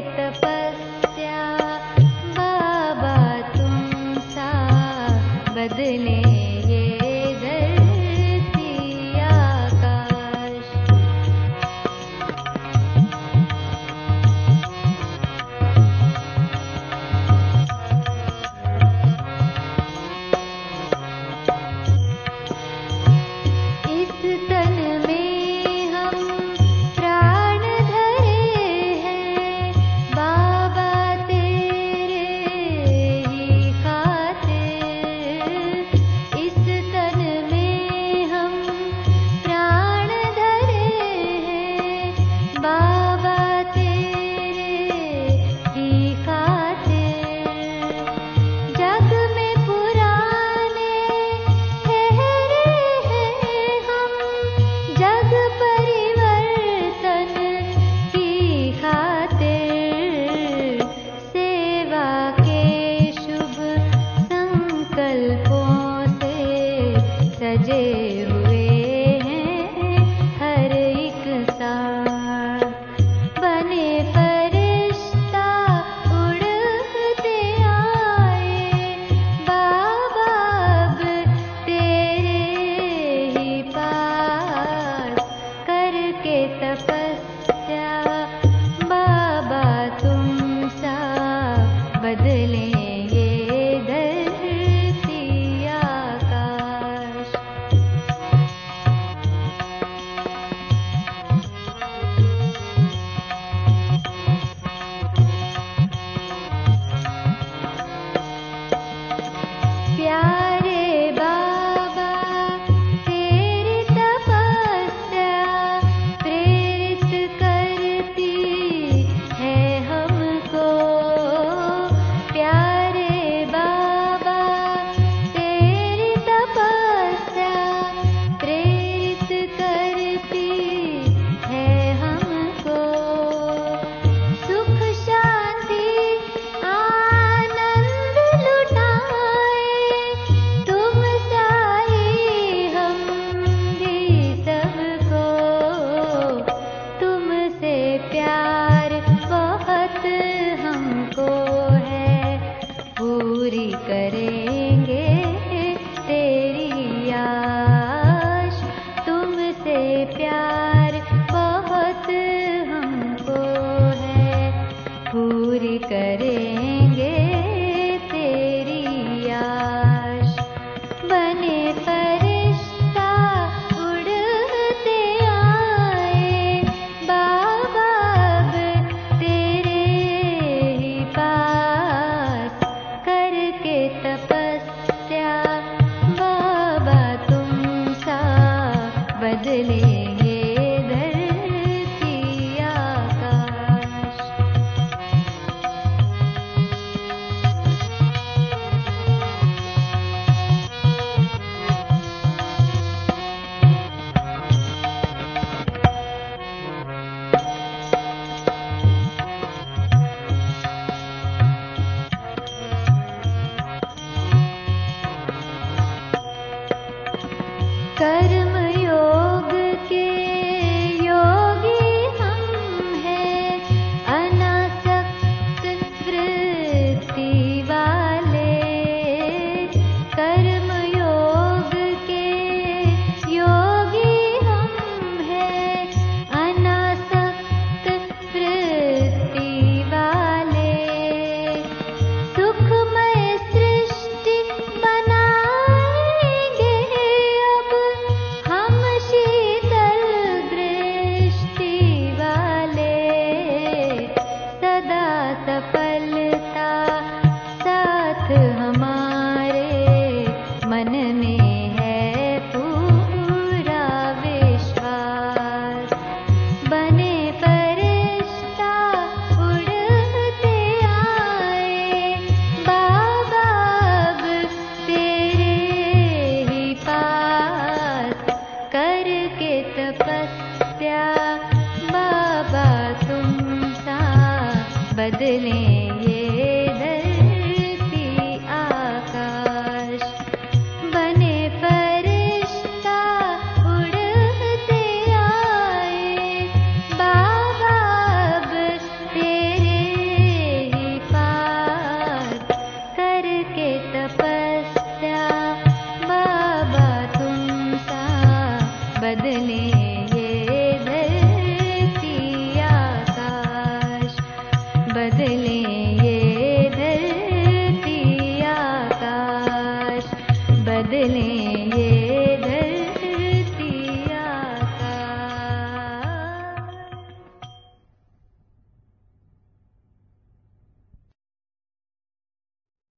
तपस्या बाबा तुम सा बदले ये धरती आकाश। इस तन में हम प्राण धरे हैं बाबा तेरे ही खातिर। इस तन में हम प्राण धरे हैं बाबा तेरे ही खातिर। जग में पुराने ठहरे हैं हम जग परिवर्तन की खातिर। सेवा के शुभ संकल्पों से सजे हुए हैं हर एक साथ। बने फरिश्ता उड़ते आए बाबा अब तेरे ही पास। करके तपस्या बाबा तुम सा बदले ये धरती आकाश। प्यारे बाबा तेरी तपस्या प्रेरित करती है हमको। प्यारे बाबा तेरी तपस्या प्रेरित करती है हमको। सुख शांति आनंद लुटाए तुम सा ही हम भी सबको। तुमसे प्यार बहुत हमको है पूरी करेंगे तेरी आश। तुमसे प्यार बहुत हमको है पूरी करेंगे तेरी आश। बने फरिश्ता उड़ते आए बाबा अब तेरे ही पास। करके तपस्या बाबा तुम सा बदले ये धरती आकाश। कर्म योग के योगी हम हैं अनासक्त वृत्ति वाले। कर्म योग के योगी हम हैं अनासक्त वृत्ति वाले। सुखमय सृष्टि बनाएंगे अब हम शीतल दृष्टि वाले। सदा सफलता साथ हमारे मन में है पूरा विश्वास। बने फरिश्ता उड़ते आए बाबा अब तेरे ही पास। करके तपस्या बाबा तुम सा बदले ये धरती आकाश। बने फरिश्ता उड़ते आए बाबा अब तेरे बदले